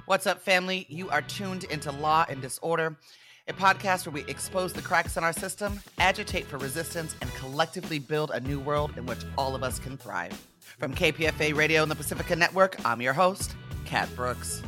What's up, family? You are tuned into Law and Disorder, a podcast where we expose the cracks in our system, agitate for resistance, and collectively build a new world in which all of us can thrive. From KPFA Radio and the Pacifica Network, I'm your host, Kat Brooks.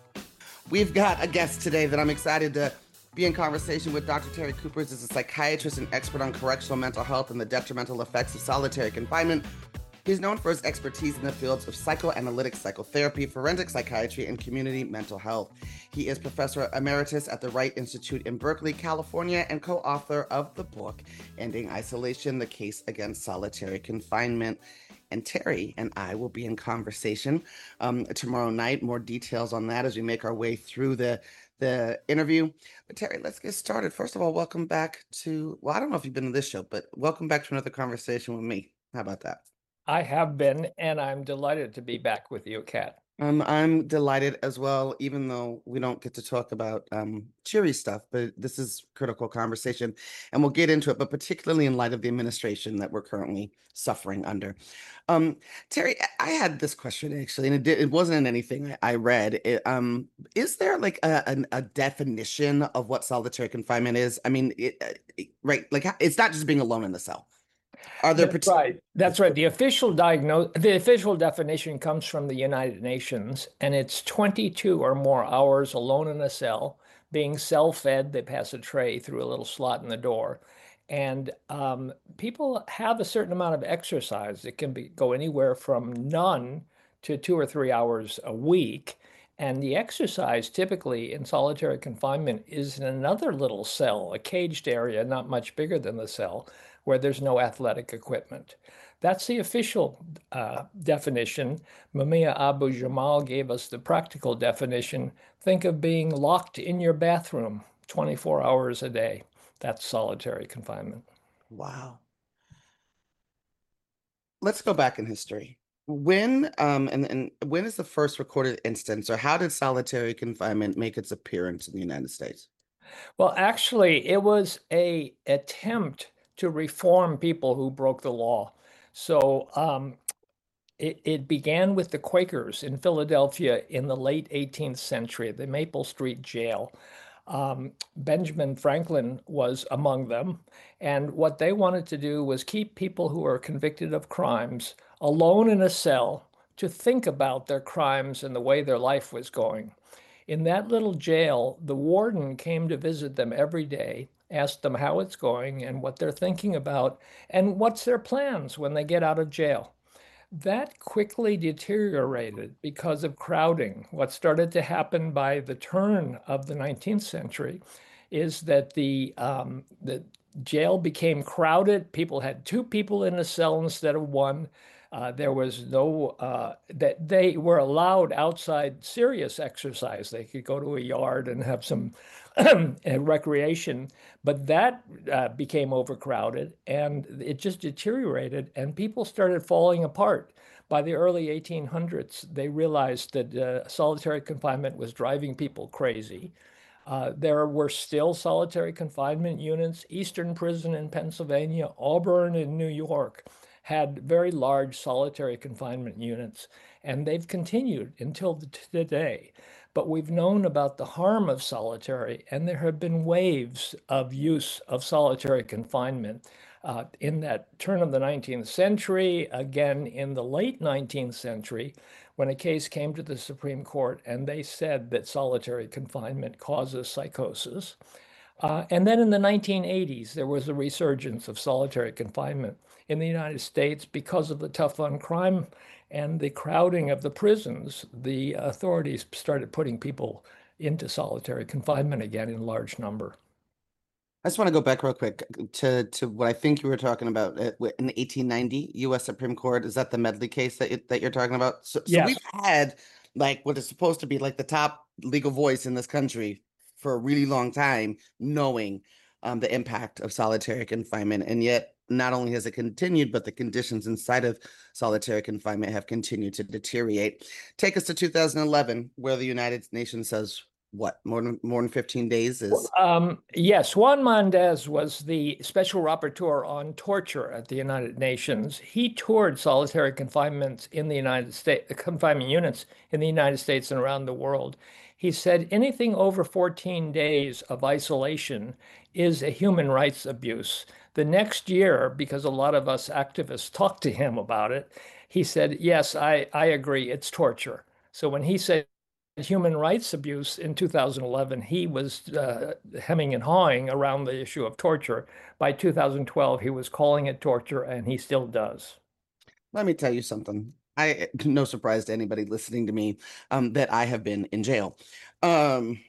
We've got a guest today that I'm excited to be in conversation with. Dr. Terry Kupers is a psychiatrist and expert on correctional mental health and the detrimental effects of solitary confinement. He's known for his expertise in the fields of psychoanalytic psychotherapy, forensic psychiatry, and community mental health. He is professor emeritus at the Wright Institute in Berkeley, California, and co-author of the book, Ending Isolation, The Case Against Solitary Confinement. And Terry and I will be in conversation tomorrow night. More details on that as we make our way through the interview. But Terry, let's get started. First of all, welcome back to, well, I don't know if you've been to this show, but welcome back to another conversation with me. How about that? I have been, and I'm delighted to be back with you, Kat. I'm delighted as well, even though we don't get to talk about cheery stuff, but this is critical conversation, and we'll get into it, but particularly in light of the administration that we're currently suffering under. Terry, I had this question actually, and it wasn't in anything I read. Is there like a definition of what solitary confinement is? I mean, right, like it's not just being alone in the cell. Are there That's right. That's right. The official definition comes from the United Nations, and it's 22 or more hours alone in a cell, being cell-fed. They pass a tray through a little slot in the door, and people have a certain amount of exercise. It can go anywhere from none to 2 or 3 hours a week. And the exercise typically in solitary confinement is in another little cell, a caged area, not much bigger than the cell, where there's no athletic equipment. That's the official definition. Mumia Abu-Jamal gave us the practical definition. Think of being locked in your bathroom 24 hours a day. That's solitary confinement. Wow. Let's go back in history. When and when is the first recorded instance, or how did solitary confinement make its appearance in the United States? Well, actually, it was an attempt to reform people who broke the law. So it began with the Quakers in Philadelphia in the late 18th century, the Maple Street Jail. Benjamin Franklin was among them. And what they wanted to do was keep people who are convicted of crimes alone in a cell to think about their crimes and the way their life was going. In that little jail, the warden came to visit them every day, asked them how it's going and what they're thinking about, and what's their plans when they get out of jail. That quickly deteriorated because of crowding. What started to happen by the turn of the 19th century is that the jail became crowded. People had 2 people in a cell instead of 1. There was no, that they were allowed outside serious exercise. They could go to a yard and have some recreation, but that became overcrowded and it just deteriorated and people started falling apart. By the early 1800s, they realized that solitary confinement was driving people crazy. There were still solitary confinement units. Eastern Prison in Pennsylvania, Auburn in New York had very large solitary confinement units, and they've continued until today. But we've known about the harm of solitary, and there have been waves of use of solitary confinement in that turn of the 19th century, again in the late 19th century, when a case came to the Supreme Court and they said that solitary confinement causes psychosis. And then in the 1980s, there was a resurgence of solitary confinement in the United States because of the tough on crime and the crowding of the prisons. The authorities started putting people into solitary confinement again in large number. I just want to go back real quick to what I think you were talking about in 1890, U.S. Supreme Court. Is that the Medley case that you're talking about? So Yes. We've had like what is supposed to be like the top legal voice in this country for a really long time, knowing the impact of solitary confinement. And yet, not only has it continued, but the conditions inside of solitary confinement have continued to deteriorate. Take us to 2011, where the United Nations says what, more than 15 days is. Yes, Juan Mendez was the special rapporteur on torture at the United Nations. He toured solitary confinement in the United States, confinement units in the United States and around the world. He said anything over 14 days of isolation is a human rights abuse. The next year, because a lot of us activists talked to him about it, he said, yes, I agree, it's torture. So when he said human rights abuse in 2011, he was hemming and hawing around the issue of torture. By 2012, he was calling it torture, and he still does. Let me tell you something. No surprise to anybody listening to me, that I have been in jail. Um,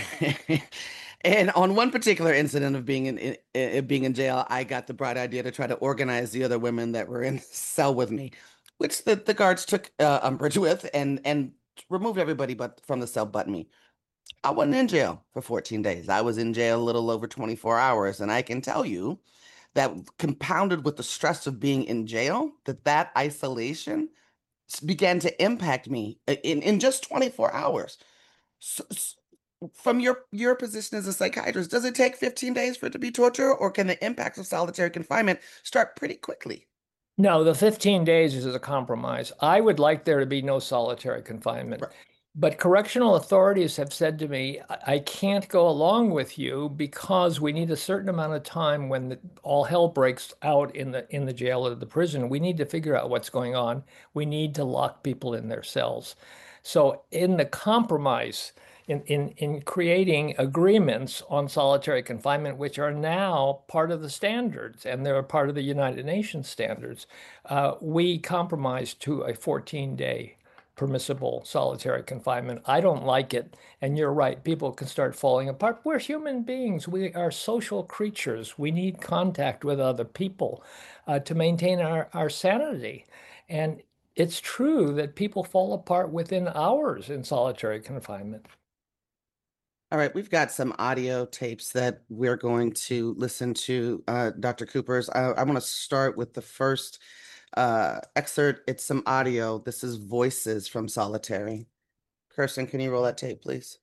and on one particular incident of being in jail, I got the bright idea to try to organize the other women that were in the cell with me, which the guards took umbrage with and removed everybody but from the cell but me. I wasn't in jail for 14 days. I was in jail a little over 24 hours, and I can tell you that, compounded with the stress of being in jail, that isolation began to impact me in just 24 hours. So, from your position as a psychiatrist, does it take 15 days for it to be torture, or can the impacts of solitary confinement start pretty quickly? No, the 15 days is a compromise. I would like there to be no solitary confinement. Right. But correctional authorities have said to me, I can't go along with you because we need a certain amount of time when all hell breaks out in the jail or the prison. We need to figure out what's going on. We need to lock people in their cells. So in the compromise, in creating agreements on solitary confinement, which are now part of the standards and they're part of the United Nations standards, we compromised to a 14-day permissible solitary confinement. I don't like it. And you're right, people can start falling apart. We're human beings. We are social creatures. We need contact with other people to maintain our sanity. And it's true that people fall apart within hours in solitary confinement. All right, we've got some audio tapes that we're going to listen to, Dr. Coopers. I want to start with the first excerpt. It's some audio. This is Voices from Solitary. Kirsten, can you roll that tape, please?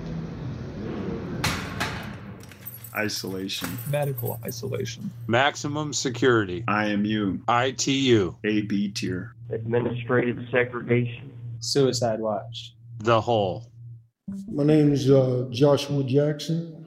Isolation. Medical isolation. Maximum security. IMU. ITU. AB tier. Administrative segregation. Suicide watch. The whole. My name is Joshua Jackson.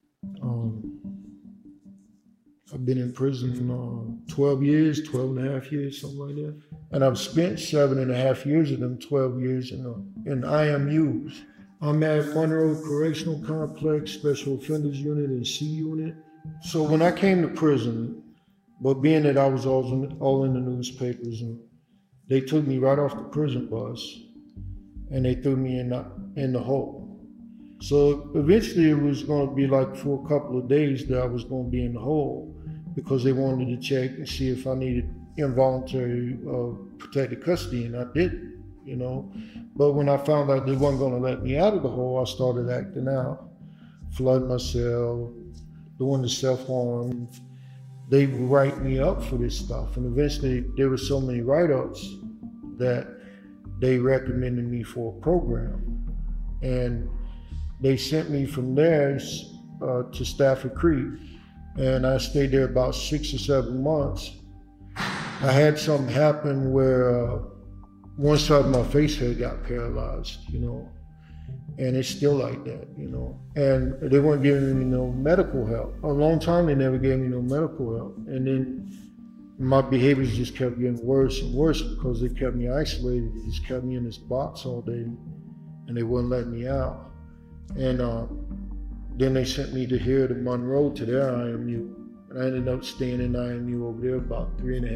I've been in prison 12 years, 12 and a half years, something like that. And I've spent 7.5 years of them 12 years in IMUs. I'm at Monroe Correctional Complex, Special Offenders Unit and C Unit. So when I came to prison, but being that I was all in the newspapers, and they took me right off the prison bus and they threw me in the hole. So eventually it was going to be like for a couple of days that I was going to be in the hole because they wanted to check and see if I needed involuntary protected custody, and I didn't, you know. But when I found out they weren't going to let me out of the hole, I started acting out, flooding my cell, doing the self-harm. They would write me up for this stuff, and eventually there were so many write-ups that they recommended me for a program, and they sent me from there to Stafford Creek, and I stayed there about 6 or 7 months. I had something happen where one side of my face had got paralyzed, you know, and it's still like that, you know. And they weren't giving me no medical help. A long time they never gave me no medical help, and then my behaviors just kept getting worse and worse because they kept me isolated. They just kept me in this box all day, and they wouldn't let me out. And then they sent me to Monroe, to their IMU. And I ended up staying in IMU over there about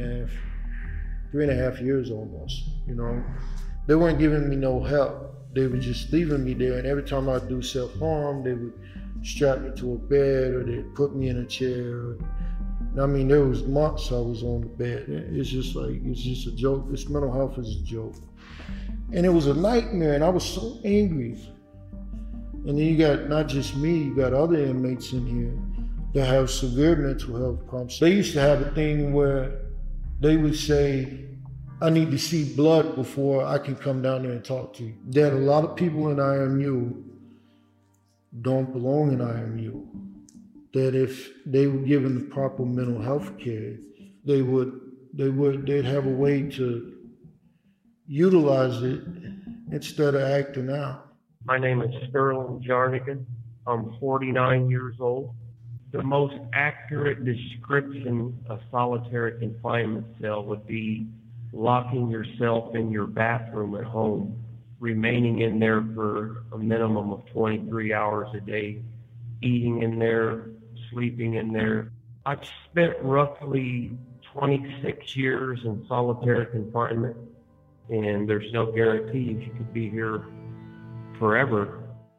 3.5 years almost, you know. They weren't giving me no help. They were just leaving me there. And every time I'd do self-harm, they would strap me to a bed or they'd put me in a chair. I mean, there was months I was on the bed. It's just a joke. This mental health is a joke. And it was a nightmare, and I was so angry. And then you got not just me, you got other inmates in here that have severe mental health problems. They used to have a thing where they would say, I need to see blood before I can come down there and talk to you. There are a lot of people in IMU don't belong in IMU. That if they were given the proper mental health care, they'd have a way to utilize it instead of acting out. My name is Sterling Jarnigan. I'm 49 years old. The most accurate description of solitary confinement cell would be locking yourself in your bathroom at home, remaining in there for a minimum of 23 hours a day, eating in there, sleeping in there. I've spent roughly 26 years in solitary confinement, and there's no guarantee if you could be here forever.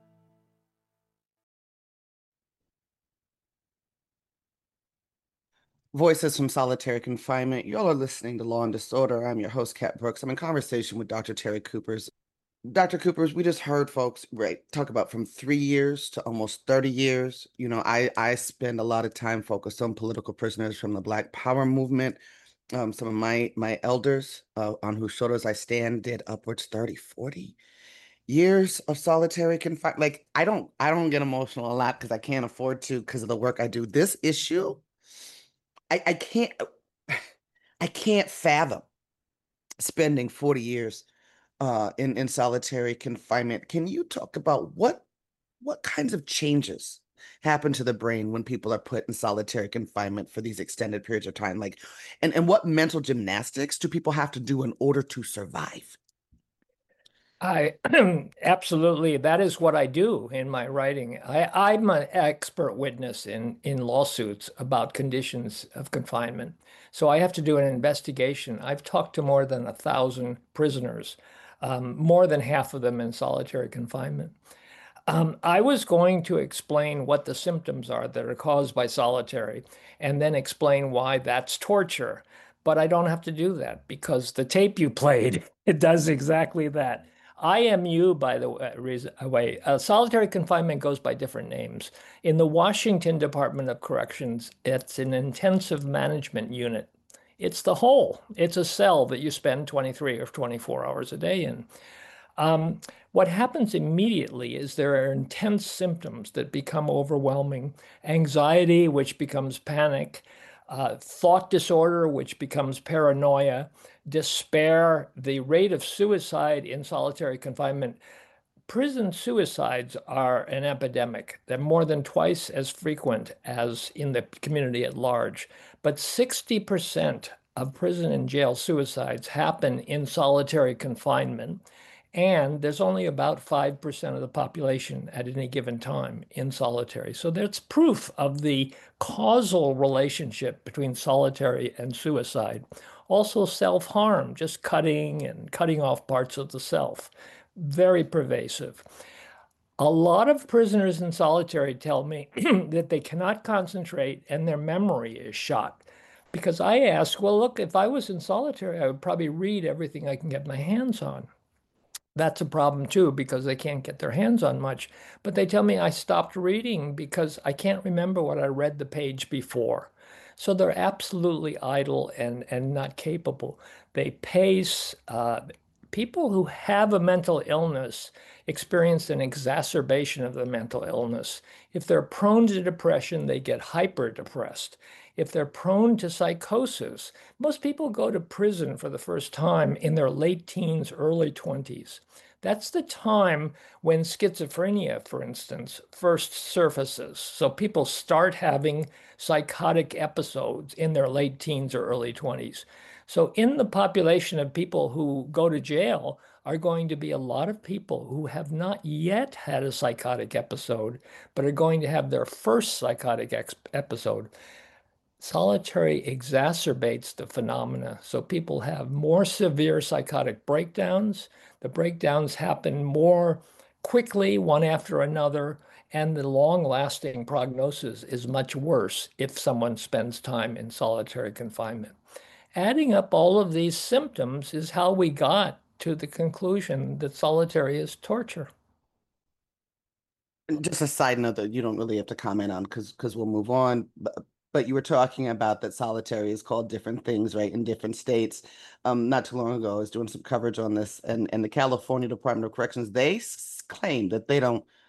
Voices from Solitary Confinement. Y'all are listening to Law and Disorder. I'm your host, Kat Brooks. I'm in conversation with Dr. Terry Coopers. Dr. Coopers, we just heard folks, right, talk about from 3 years to almost 30 years. You know, I spend a lot of time focused on political prisoners from the Black Power movement. Some of my elders on whose shoulders I stand did upwards 30, 40 years of solitary confinement. Like, I don't get emotional a lot because I can't afford to because of the work I do. This issue, I can't fathom spending 40 years in solitary confinement. Can you talk about what kinds of changes happen to the brain when people are put in solitary confinement for these extended periods of time? Like, and what mental gymnastics do people have to do in order to survive? I absolutely, that is what I do in my writing. I'm an expert witness in lawsuits about conditions of confinement. So I have to do an investigation. I've talked to more than 1,000 prisoners, more than half of them in solitary confinement. I was going to explain what the symptoms are that are caused by solitary and then explain why that's torture. But I don't have to do that because the tape you played, it does exactly that. IMU, by the way, solitary confinement goes by different names. In the Washington Department of Corrections, it's an intensive management unit. It's the whole. It's a cell that you spend 23 or 24 hours a day in. What happens immediately is there are intense symptoms that become overwhelming. Anxiety, which becomes panic, thought disorder, which becomes paranoia, despair, the rate of suicide in solitary confinement. Prison suicides are an epidemic. They're more than twice as frequent as in the community at large. But 60% of prison and jail suicides happen in solitary confinement. And there's only about 5% of the population at any given time in solitary. So that's proof of the causal relationship between solitary and suicide. Also self-harm, just cutting off parts of the self. Very pervasive. A lot of prisoners in solitary tell me that they cannot concentrate and their memory is shot. Because I ask, well, look, if I was in solitary, I would probably read everything I can get my hands on. That's a problem too, because they can't get their hands on much. But they tell me I stopped reading because I can't remember what I read the page before. So they're absolutely idle and not capable. They pace. People who have a mental illness experience an exacerbation of the mental illness. If they're prone to depression, they get hyper depressed. If they're prone to psychosis, most people go to prison for the first time in their late teens, early 20s. That's the time when schizophrenia, for instance, first surfaces. So people start having psychotic episodes in their late teens or early 20s. So in the population of people who go to jail are going to be a lot of people who have not yet had a psychotic episode, but are going to have their first psychotic episode. Solitary exacerbates the phenomena. So people have more severe psychotic breakdowns. The breakdowns happen more quickly, one after another, and the long-lasting prognosis is much worse if someone spends time in solitary confinement. Adding up all of these symptoms is how we got to the conclusion that solitary is torture. Just a side note that you don't really have to comment on because we'll move on. But you were talking about that solitary is called different things, right, in different states. Not too long ago, I was doing some coverage on this, and the California Department of Corrections, they claim that they don't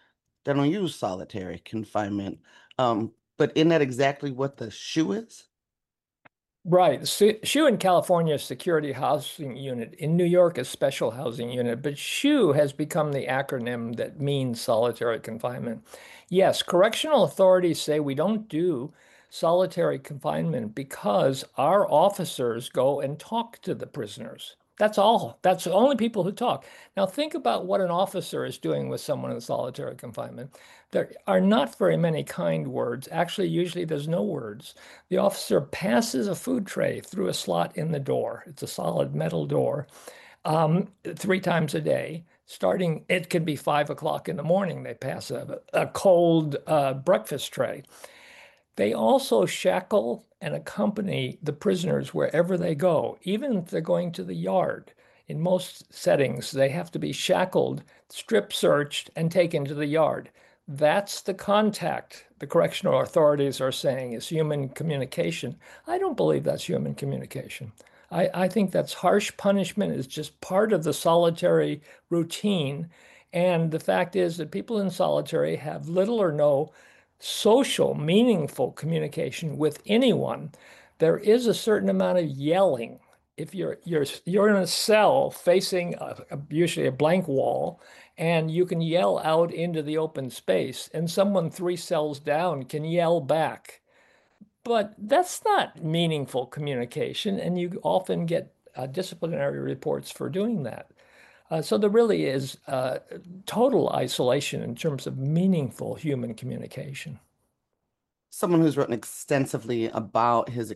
that don't use solitary confinement. But isn't that exactly what the SHU is? Right. SHU in California is Security Housing Unit. In New York is Special Housing Unit. But SHU has become the acronym that means solitary confinement. Yes, correctional authorities say we don't do solitary confinement because our officers go and talk to the prisoners. That's all. That's the only people who talk. Now think about what an officer is doing with someone in solitary confinement. There are not very many kind words. Actually, usually there's no words. The officer passes a food tray through a slot in the door. It's a solid metal door, 3 times a day. Starting, it can be 5 o'clock in the morning. They pass a cold breakfast tray. They also shackle and accompany the prisoners wherever they go, even if they're going to the yard. In most settings, they have to be shackled, strip searched, and taken to the yard. That's the contact the correctional authorities are saying is human communication. I don't believe that's human communication. I think that's harsh punishment is just part of the solitary routine. And the fact is that people in solitary have little or no social, meaningful communication with anyone. There is a certain amount of yelling. If you're in a cell facing usually a blank wall, and you can yell out into the open space, and someone 3 cells down can yell back. But that's not meaningful communication, and you often get disciplinary reports for doing that. So there really is total isolation in terms of meaningful human communication. Someone who's written extensively about his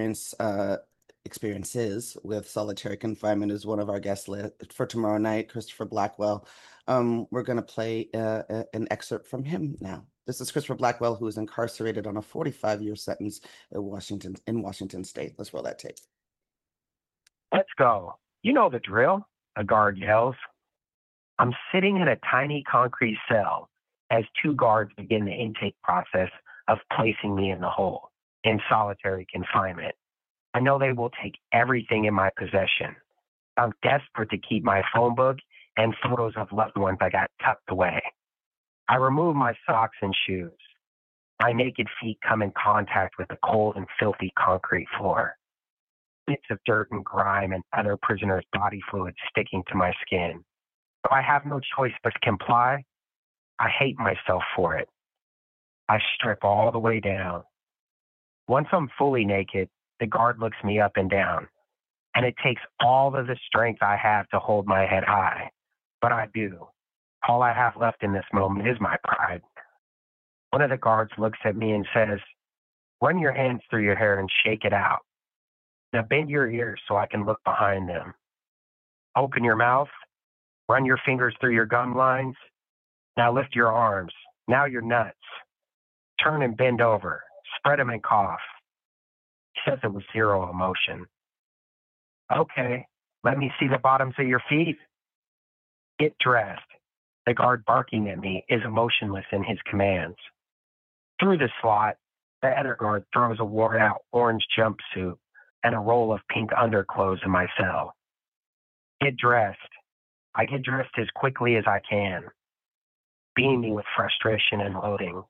experiences with solitary confinement is one of our guests for tomorrow night, Christopher Blackwell. We're going to play an excerpt from him now. This is Christopher Blackwell, who is incarcerated on a 45-year sentence in Washington State. Let's roll that tape. Let's go. You know the drill, a guard yells. I'm sitting in a tiny concrete cell as 2 guards begin the intake process of placing me in the hole, in solitary confinement. I know they will take everything in my possession. I'm desperate to keep my phone book and photos of loved ones I got tucked away. I remove my socks and shoes. My naked feet come in contact with the cold and filthy concrete floor. Bits of dirt and grime and other prisoners' body fluids sticking to my skin. Though I have no choice but to comply, I hate myself for it. I strip all the way down. Once I'm fully naked, the guard looks me up and down, and it takes all of the strength I have to hold my head high. But I do. All I have left in this moment is my pride. One of the guards looks at me and says, "Run your hands through your hair and shake it out. Now bend your ears so I can look behind them. Open your mouth. Run your fingers through your gum lines. Now lift your arms. Now your nuts. Turn and bend over. Spread them and cough." He says it with zero emotion. "Okay, let me see the bottoms of your feet." Get dressed. The guard barking at me is emotionless in his commands. Through the slot, the other guard throws a worn-out orange jumpsuit and a roll of pink underclothes in my cell. Get dressed. I get dressed as quickly as I can, beaming with frustration and loathing.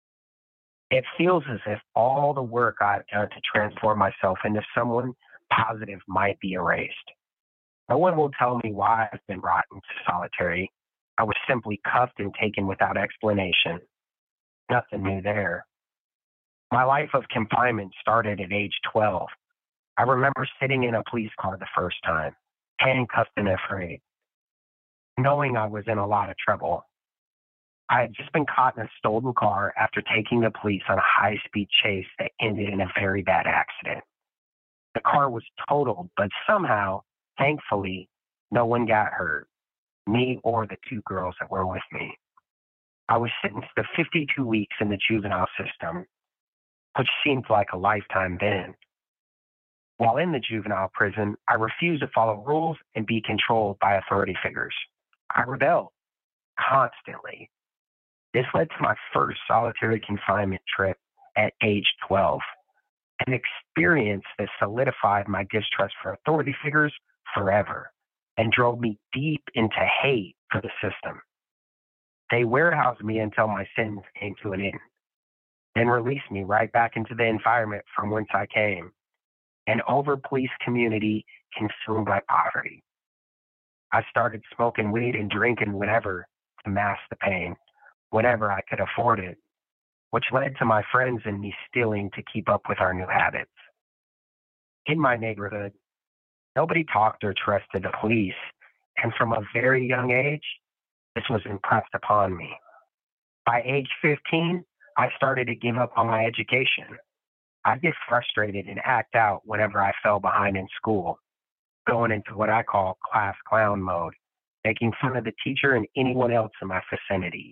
It feels as if all the work I've done to transform myself into someone positive might be erased. No one will tell me why I've been brought into solitary. I was simply cuffed and taken without explanation. Nothing new there. My life of confinement started at age 12. I remember sitting in a police car the first time, handcuffed and afraid, knowing I was in a lot of trouble. I had just been caught in a stolen car after taking the police on a high-speed chase that ended in a very bad accident. The car was totaled, but somehow, thankfully, no one got hurt, me or the 2 girls that were with me. I was sentenced to 52 weeks in the juvenile system, which seemed like a lifetime then. While in the juvenile prison, I refused to follow rules and be controlled by authority figures. I rebelled constantly. This led to my first solitary confinement trip at age 12, an experience that solidified my distrust for authority figures forever and drove me deep into hate for the system. They warehoused me until my sentence came to an end, then released me right back into the environment from whence I came, an over-policed community consumed by poverty. I started smoking weed and drinking whatever to mask the pain, whenever I could afford it, which led to my friends and me stealing to keep up with our new habits. In my neighborhood, nobody talked or trusted the police, and from a very young age, this was impressed upon me. By age 15, I started to give up on my education. I'd get frustrated and act out whenever I fell behind in school, going into what I call class clown mode, making fun of the teacher and anyone else in my vicinity.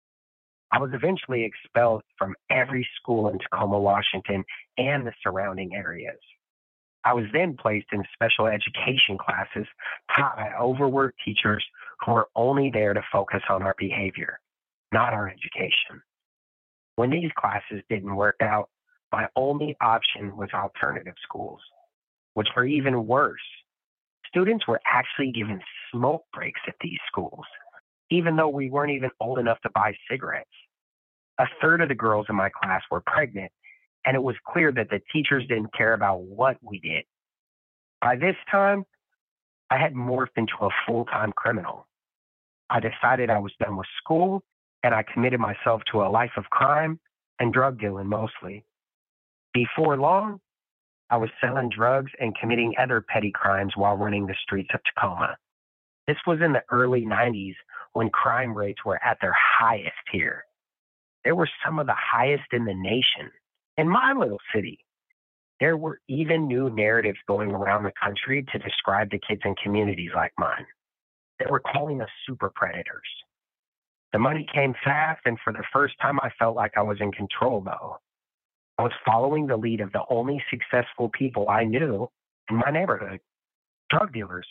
I was eventually expelled from every school in Tacoma, Washington, and the surrounding areas. I was then placed in special education classes taught by overworked teachers who were only there to focus on our behavior, not our education. When these classes didn't work out, my only option was alternative schools, which were even worse. Students were actually given smoke breaks at these schools, even though we weren't even old enough to buy cigarettes. A third of the girls in my class were pregnant, and it was clear that the teachers didn't care about what we did. By this time, I had morphed into a full-time criminal. I decided I was done with school, and I committed myself to a life of crime and drug dealing mostly. Before long, I was selling drugs and committing other petty crimes while running the streets of Tacoma. This was in the early 90s when crime rates were at their highest here. They were some of the highest in the nation. In my little city, there were even new narratives going around the country to describe the kids in communities like mine. They were calling us super predators. The money came fast, and for the first time, I felt like I was in control, though. I was following the lead of the only successful people I knew in my neighborhood, drug dealers.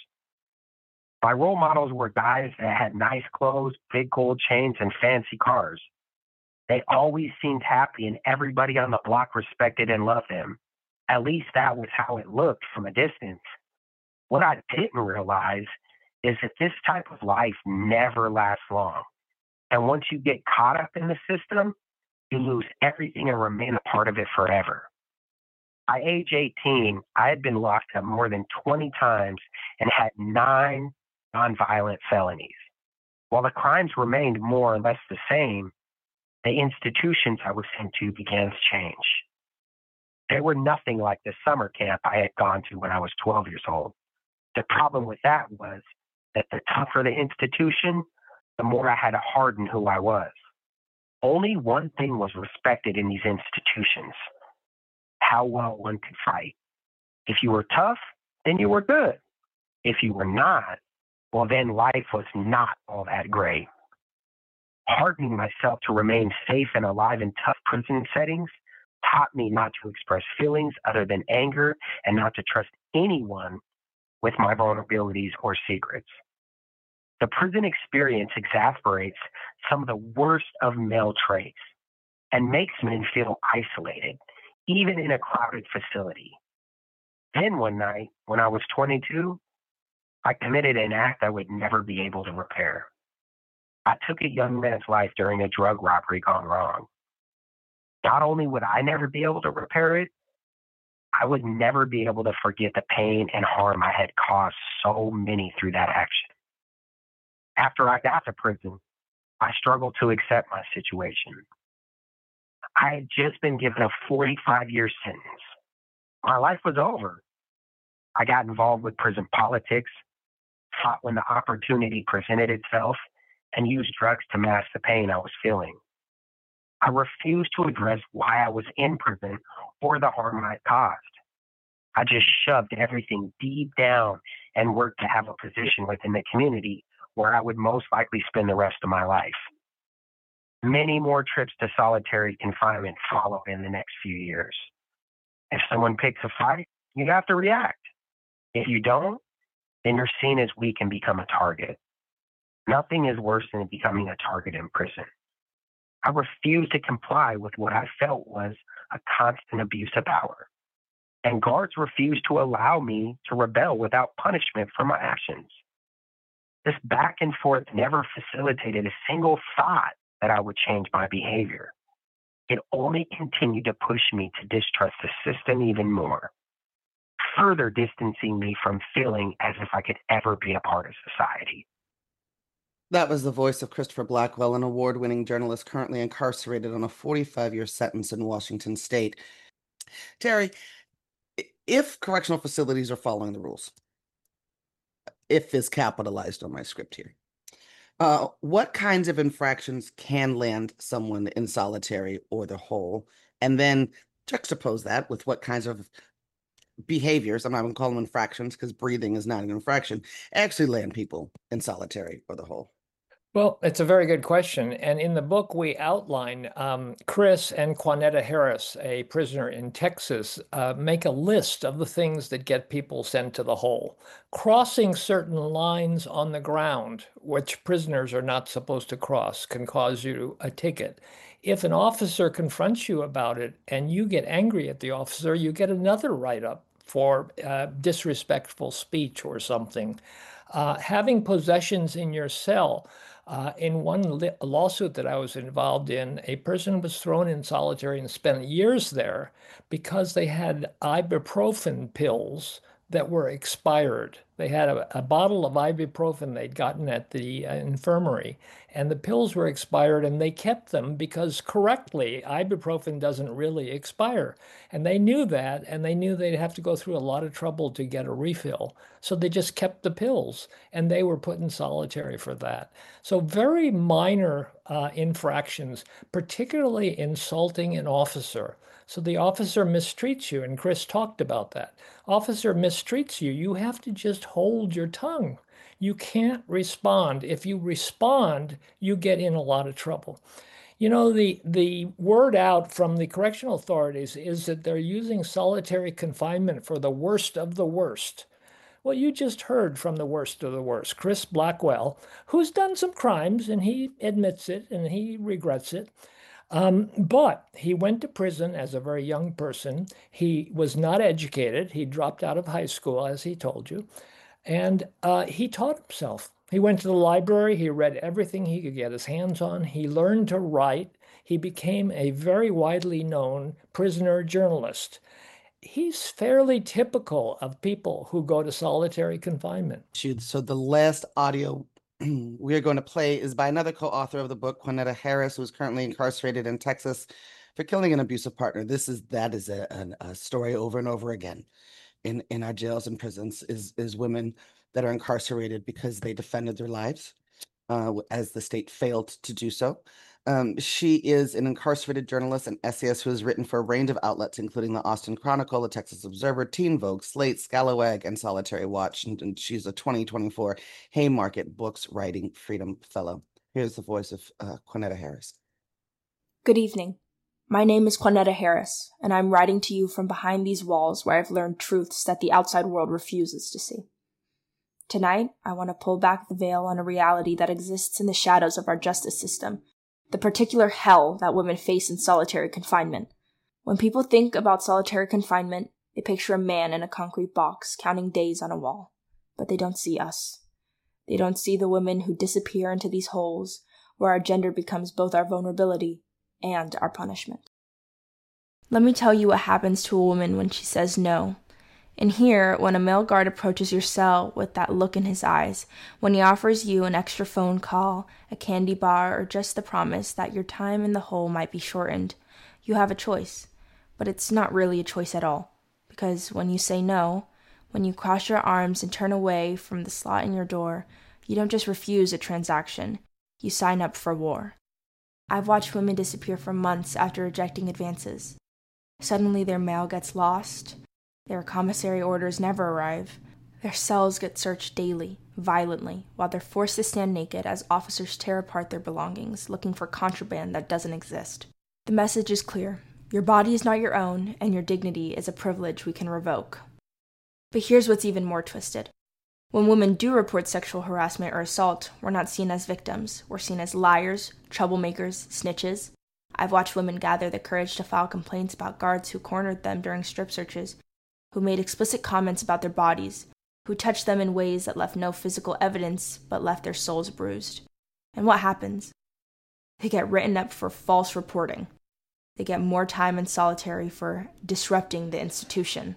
My role models were guys that had nice clothes, big gold chains, and fancy cars. They always seemed happy, and everybody on the block respected and loved them. At least that was how it looked from a distance. What I didn't realize is that this type of life never lasts long. And once you get caught up in the system, you lose everything and remain a part of it forever. By age 18, I had been locked up more than 20 times and had 9 nonviolent felonies. While the crimes remained more or less the same, the institutions I was sent to began to change. They were nothing like the summer camp I had gone to when I was 12 years old. The problem with that was that the tougher the institution, the more I had to harden who I was. Only one thing was respected in these institutions: how well one could fight. If you were tough, then you were good. If you were not, well, then life was not all that great. Hardening myself to remain safe and alive in tough prison settings taught me not to express feelings other than anger and not to trust anyone with my vulnerabilities or secrets. The prison experience exasperates some of the worst of male traits and makes men feel isolated, even in a crowded facility. Then one night, when I was 22, I committed an act I would never be able to repair. I took a young man's life during a drug robbery gone wrong. Not only would I never be able to repair it, I would never be able to forget the pain and harm I had caused so many through that action. After I got to prison, I struggled to accept my situation. I had just been given a 45-year sentence. My life was over. I got involved with prison politics, fought when the opportunity presented itself, and used drugs to mask the pain I was feeling. I refused to address why I was in prison or the harm I had caused. I just shoved everything deep down and worked to have a position within the community where I would most likely spend the rest of my life. Many more trips to solitary confinement followed in the next few years. If someone picks a fight, you have to react. If you don't, then you're seen as weak and become a target. Nothing is worse than becoming a target in prison. I refused to comply with what I felt was a constant abuse of power, and guards refused to allow me to rebel without punishment for my actions. This back and forth never facilitated a single thought that I would change my behavior. It only continued to push me to distrust the system even more, further distancing me from feeling as if I could ever be a part of society. That was the voice of Christopher Blackwell, an award-winning journalist currently incarcerated on a 45-year sentence in Washington state. Terry, if correctional facilities are following the rules, if is capitalized on my script here, what kinds of infractions can land someone in solitary or the whole? And then juxtapose that with what kinds of behaviors, I'm not going to call them infractions because breathing is not an infraction, actually land people in solitary or the whole. Well, it's a very good question. And in the book, we outline Chris and Quanetta Harris, a prisoner in Texas, make a list of the things that get people sent to the hole. Crossing certain lines on the ground, which prisoners are not supposed to cross, can cause you a ticket. If an officer confronts you about it and you get angry at the officer, you get another write-up for disrespectful speech or something. Having possessions in your cell. In one lawsuit that I was involved in, a person was thrown in solitary and spent years there because they had ibuprofen pills that were expired. They had a bottle of ibuprofen they'd gotten at the infirmary, and the pills were expired, and they kept them because correctly, ibuprofen doesn't really expire. And they knew that, and they knew they'd have to go through a lot of trouble to get a refill. So they just kept the pills, and they were put in solitary for that. So very minor infractions, particularly insulting an officer. So the officer mistreats you, and Chris talked about that. Officer mistreats you, you have to just hold your tongue. You can't respond. If you respond, you get in a lot of trouble. You know, the word out from the correctional authorities is that they're using solitary confinement for the worst of the worst. Well, you just heard from the worst of the worst, Chris Blackwell, who's done some crimes, and he admits it, and he regrets it. But he went to prison as a very young person. He was not educated. He dropped out of high school, as he told you. And he taught himself. He went to the library. He read everything he could get his hands on. He learned to write. He became a very widely known prisoner journalist. He's fairly typical of people who go to solitary confinement. So the last audio we are going to play is by another co-author of the book, Quanetta Harris, who is currently incarcerated in Texas for killing an abusive partner. That is a story over and over again in our jails and prisons is women that are incarcerated because they defended their lives as the state failed to do so. She is an incarcerated journalist and essayist who has written for a range of outlets, including the Austin Chronicle, the Texas Observer, Teen Vogue, Slate, Scalawag, and Solitary Watch. And she's a 2024 Haymarket Books Writing Freedom Fellow. Here's the voice of Quanetta Harris. Good evening. My name is Quanetta Harris, and I'm writing to you from behind these walls where I've learned truths that the outside world refuses to see. Tonight, I want to pull back the veil on a reality that exists in the shadows of our justice system, the particular hell that women face in solitary confinement. When people think about solitary confinement, they picture a man in a concrete box counting days on a wall. But they don't see us. They don't see the women who disappear into these holes where our gender becomes both our vulnerability and our punishment. Let me tell you what happens to a woman when she says no. And here, when a male guard approaches your cell with that look in his eyes, when he offers you an extra phone call, a candy bar, or just the promise that your time in the hole might be shortened, you have a choice. But it's not really a choice at all. Because when you say no, when you cross your arms and turn away from the slot in your door, you don't just refuse a transaction. You sign up for war. I've watched women disappear for months after rejecting advances. Suddenly their mail gets lost. Their commissary orders never arrive. Their cells get searched daily, violently, while they're forced to stand naked as officers tear apart their belongings, looking for contraband that doesn't exist. The message is clear. Your body is not your own, and your dignity is a privilege we can revoke. But here's what's even more twisted. When women do report sexual harassment or assault, we're not seen as victims. We're seen as liars, troublemakers, snitches. I've watched women gather the courage to file complaints about guards who cornered them during strip searches, who made explicit comments about their bodies, who touched them in ways that left no physical evidence but left their souls bruised. And what happens? They get written up for false reporting. They get more time in solitary for disrupting the institution.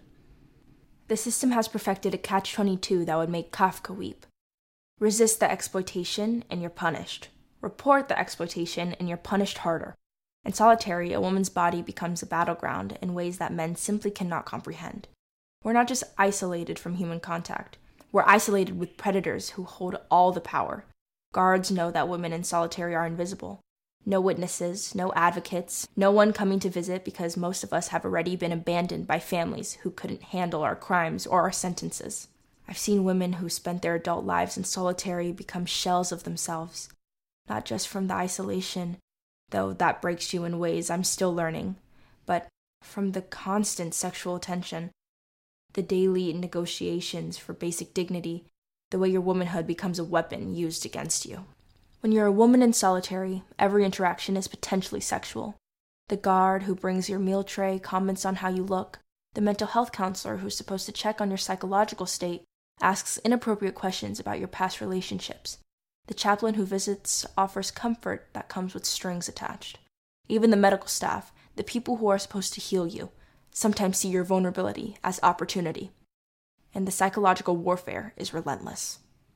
The system has perfected a catch-22 that would make Kafka weep. Resist the exploitation and you're punished. Report the exploitation and you're punished harder. In solitary, a woman's body becomes a battleground in ways that men simply cannot comprehend. We're not just isolated from human contact. We're isolated with predators who hold all the power. Guards know that women in solitary are invisible. No witnesses, no advocates, no one coming to visit because most of us have already been abandoned by families who couldn't handle our crimes or our sentences. I've seen women who spent their adult lives in solitary become shells of themselves, not just from the isolation, though that breaks you in ways I'm still learning, but from the constant sexual tension, the daily negotiations for basic dignity, the way your womanhood becomes a weapon used against you. When you're a woman in solitary, every interaction is potentially sexual. The guard who brings your meal tray comments on how you look. The mental health counselor who's supposed to check on your psychological state asks inappropriate questions about your past relationships. The chaplain who visits offers comfort that comes with strings attached. Even the medical staff, the people who are supposed to heal you, sometimes see your vulnerability as opportunity. And the psychological warfare is relentless.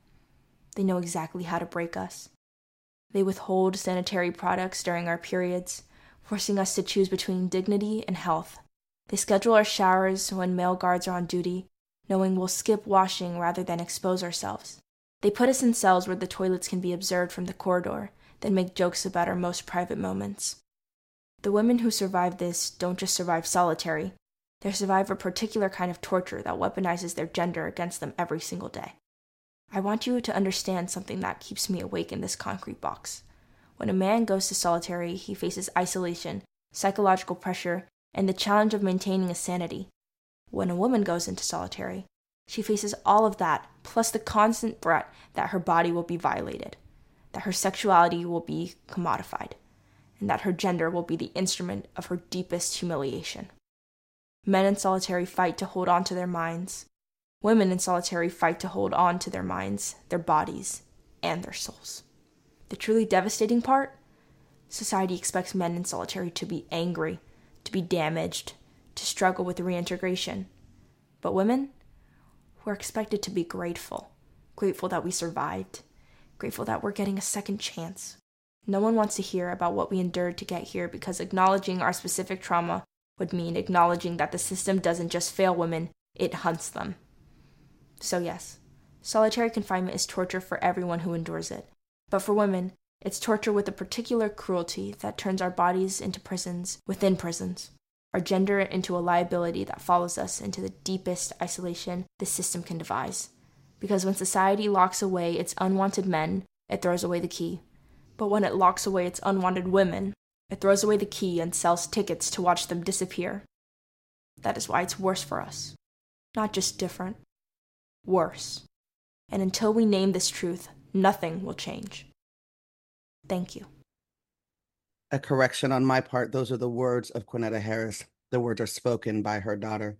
They know exactly how to break us. They withhold sanitary products during our periods, forcing us to choose between dignity and health. They schedule our showers when male guards are on duty, knowing we'll skip washing rather than expose ourselves. They put us in cells where the toilets can be observed from the corridor, then make jokes about our most private moments. The women who survive this don't just survive solitary. They survive a particular kind of torture that weaponizes their gender against them every single day. I want you to understand something that keeps me awake in this concrete box. When a man goes to solitary, he faces isolation, psychological pressure, and the challenge of maintaining a sanity. When a woman goes into solitary, she faces all of that, plus the constant threat that her body will be violated, that her sexuality will be commodified, and that her gender will be the instrument of her deepest humiliation. Men in solitary fight to hold on to their minds. Women in solitary fight to hold on to their minds, their bodies, and their souls. The truly devastating part? Society expects men in solitary to be angry, to be damaged, to struggle with reintegration. But women? We're expected to be grateful. Grateful that we survived. Grateful that we're getting a second chance. No one wants to hear about what we endured to get here because acknowledging our specific trauma would mean acknowledging that the system doesn't just fail women, it hunts them. So yes, solitary confinement is torture for everyone who endures it. But for women, it's torture with a particular cruelty that turns our bodies into prisons within prisons, our gender into a liability that follows us into the deepest isolation the system can devise. Because when society locks away its unwanted men, it throws away the key. But when it locks away its unwanted women, it throws away the key and sells tickets to watch them disappear. That is why it's worse for us. Not just different. Worse. And until we name this truth, nothing will change. Thank you. A correction on my part. Those are the words of Quanetta Harris. The words are spoken by her daughter.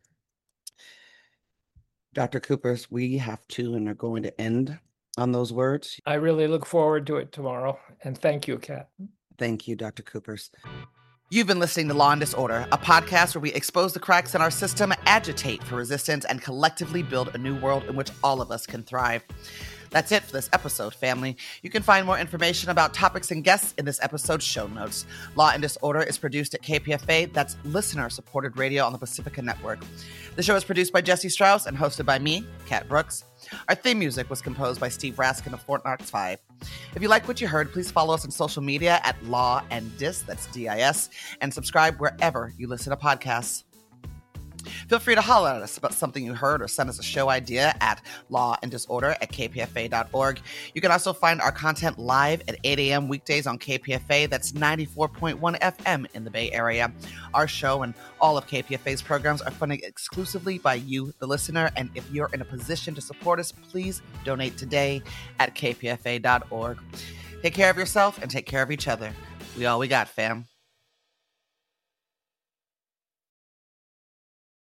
Dr. Coopers, we have to and are going to end on those words. I really look forward to it tomorrow. And thank you, Kat. Thank you, Dr. Coopers. You've been listening to Law and Disorder, a podcast where we expose the cracks in our system, agitate for resistance, and collectively build a new world in which all of us can thrive. That's it for this episode, family. You can find more information about topics and guests in this episode's show notes. Law and Disorder is produced at KPFA, that's listener-supported radio on the Pacifica Network. The show is produced by Jesse Strauss and hosted by me, Kat Brooks. Our theme music was composed by Steve Raskin of Fort Knox 5. If you like what you heard, please follow us on social media at Law and Dis, that's D-I-S, and subscribe wherever you listen to podcasts. Feel free to holler at us about something you heard or send us a show idea at lawanddisorder@kpfa.org. You can also find our content live at 8 a.m. weekdays on KPFA. That's 94.1 FM in the Bay Area. Our show and all of KPFA's programs are funded exclusively by you, the listener. And if you're in a position to support us, please donate today at kpfa.org. Take care of yourself and take care of each other. We all we got, fam.